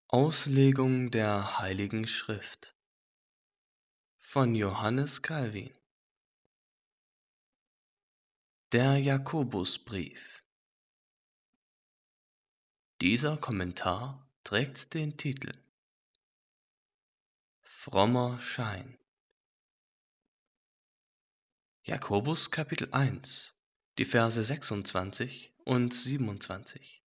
Auslegung der Heiligen Schrift von Johannes Calvin. Der Jakobusbrief. Dieser Kommentar trägt den Titel Frommer Schein. Jakobus Kapitel 1, die Verse 26 und 27.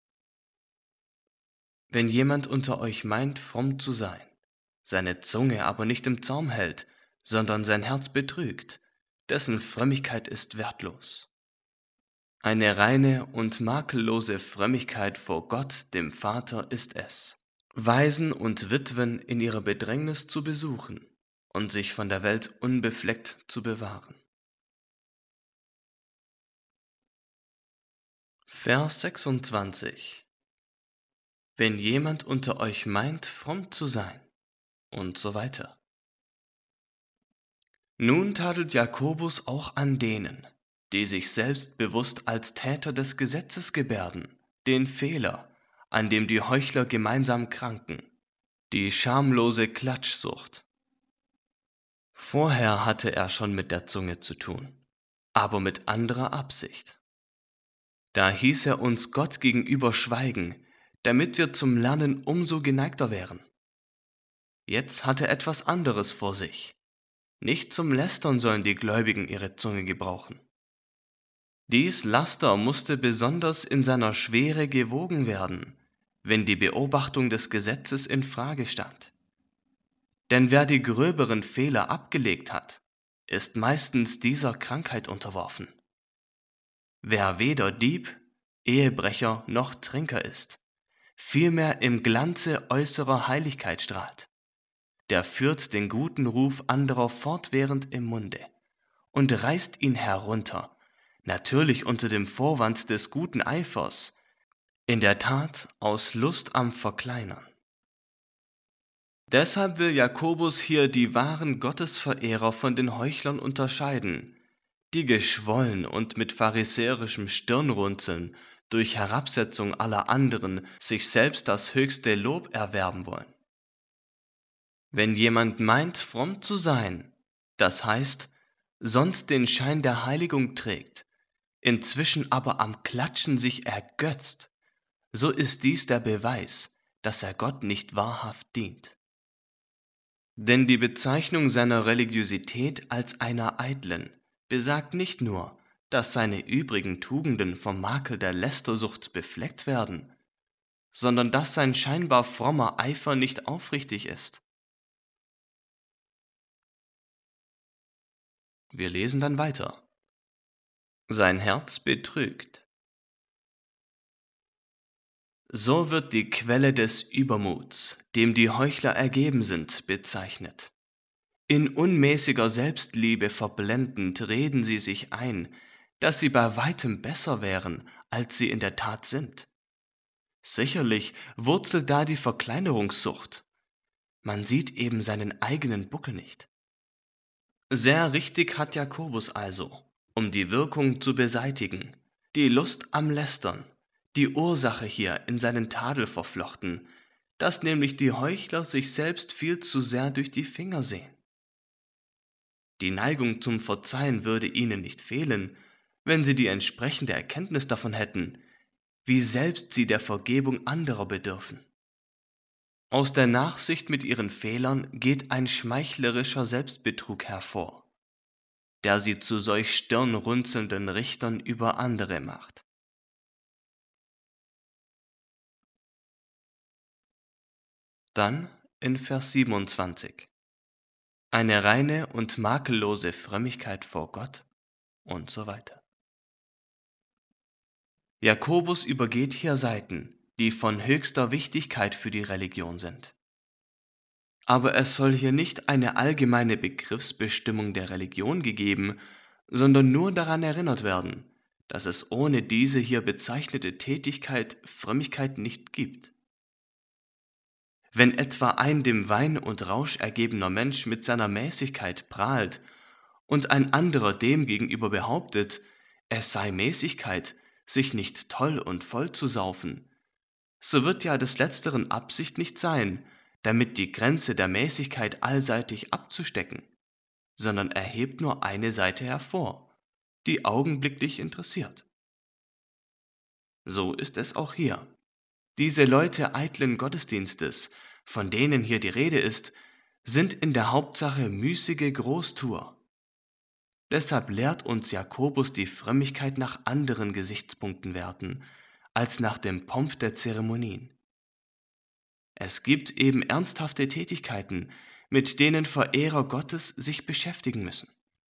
Wenn jemand unter euch meint, fromm zu sein, seine Zunge aber nicht im Zaum hält, sondern sein Herz betrügt, dessen Frömmigkeit ist wertlos. Eine reine und makellose Frömmigkeit vor Gott, dem Vater, ist es, Waisen und Witwen in ihrer Bedrängnis zu besuchen und sich von der Welt unbefleckt zu bewahren. Vers 26. Wenn jemand unter euch meint, fromm zu sein, und so weiter. Nun tadelt Jakobus auch an denen, die sich selbstbewusst als Täter des Gesetzes gebärden, den Fehler, an dem die Heuchler gemeinsam kranken, die schamlose Klatschsucht. Vorher hatte er schon mit der Zunge zu tun, aber mit anderer Absicht. Da hieß er uns Gott gegenüber schweigen, damit wir zum Lernen umso geneigter wären. Jetzt hat er etwas anderes vor sich. Nicht zum Lästern sollen die Gläubigen ihre Zunge gebrauchen. Dies Laster musste besonders in seiner Schwere gewogen werden, wenn die Beobachtung des Gesetzes in Frage stand. Denn wer die gröberen Fehler abgelegt hat, ist meistens dieser Krankheit unterworfen. Wer weder Dieb, Ehebrecher noch Trinker ist, vielmehr im Glanze äußerer Heiligkeit strahlt, der führt den guten Ruf anderer fortwährend im Munde und reißt ihn herunter, natürlich unter dem Vorwand des guten Eifers, in der Tat aus Lust am Verkleinern. Deshalb will Jakobus hier die wahren Gottesverehrer von den Heuchlern unterscheiden, die geschwollen und mit pharisäerischem Stirnrunzeln durch Herabsetzung aller anderen sich selbst das höchste Lob erwerben wollen. Wenn jemand meint, fromm zu sein, das heißt, sonst den Schein der Heiligung trägt, inzwischen aber am Klatschen sich ergötzt, so ist dies der Beweis, dass er Gott nicht wahrhaft dient. Denn die Bezeichnung seiner Religiosität als einer Eitlen besagt nicht nur, dass seine übrigen Tugenden vom Makel der Lästersucht befleckt werden, sondern dass sein scheinbar frommer Eifer nicht aufrichtig ist. Wir lesen dann weiter. Sein Herz betrügt. So wird die Quelle des Übermuts, dem die Heuchler ergeben sind, bezeichnet. In unmäßiger Selbstliebe verblendend reden sie sich ein, dass sie bei weitem besser wären, als sie in der Tat sind. Sicherlich wurzelt da die Verkleinerungssucht. Man sieht eben seinen eigenen Buckel nicht. Sehr richtig hat Jakobus also, um die Wirkung zu beseitigen, die Lust am Lästern, die Ursache hier in seinen Tadel verflochten, dass nämlich die Heuchler sich selbst viel zu sehr durch die Finger sehen. Die Neigung zum Verzeihen würde ihnen nicht fehlen, wenn sie die entsprechende Erkenntnis davon hätten, wie selbst sie der Vergebung anderer bedürfen. Aus der Nachsicht mit ihren Fehlern geht ein schmeichlerischer Selbstbetrug hervor, der sie zu solch stirnrunzelnden Richtern über andere macht. Dann in Vers 27. Eine reine und makellose Frömmigkeit vor Gott und so weiter. Jakobus übergeht hier Seiten, die von höchster Wichtigkeit für die Religion sind. Aber es soll hier nicht eine allgemeine Begriffsbestimmung der Religion gegeben, sondern nur daran erinnert werden, dass es ohne diese hier bezeichnete Tätigkeit Frömmigkeit nicht gibt. Wenn etwa ein dem Wein und Rausch ergebener Mensch mit seiner Mäßigkeit prahlt und ein anderer dem gegenüber behauptet, es sei Mäßigkeit, sich nicht toll und voll zu saufen, so wird ja des Letzteren Absicht nicht sein, damit die Grenze der Mäßigkeit allseitig abzustecken, sondern er hebt nur eine Seite hervor, die augenblicklich interessiert. So ist es auch hier. Diese Leute eitlen Gottesdienstes, von denen hier die Rede ist, sind in der Hauptsache müßige Großtuer. Deshalb lehrt uns Jakobus die Frömmigkeit nach anderen Gesichtspunkten werten, als nach dem Pomp der Zeremonien. Es gibt eben ernsthafte Tätigkeiten, mit denen Verehrer Gottes sich beschäftigen müssen.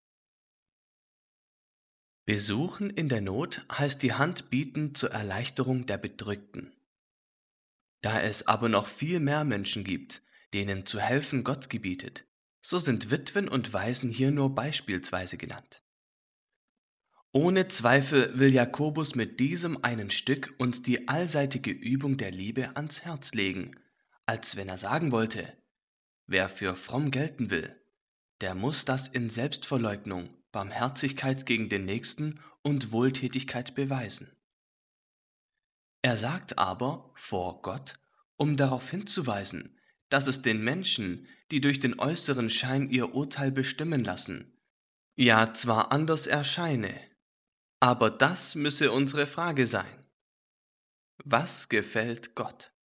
Besuchen in der Not heißt die Hand bieten zur Erleichterung der Bedrückten. Da es aber noch viel mehr Menschen gibt, denen zu helfen Gott gebietet, so sind Witwen und Waisen hier nur beispielsweise genannt. Ohne Zweifel will Jakobus mit diesem einen Stück uns die allseitige Übung der Liebe ans Herz legen, als wenn er sagen wollte, wer für fromm gelten will, der muss das in Selbstverleugnung, Barmherzigkeit gegen den Nächsten und Wohltätigkeit beweisen. Er sagt aber vor Gott, um darauf hinzuweisen, dass es den Menschen, die durch den äußeren Schein ihr Urteil bestimmen lassen, ja zwar anders erscheine, aber das müsse unsere Frage sein. Was gefällt Gott?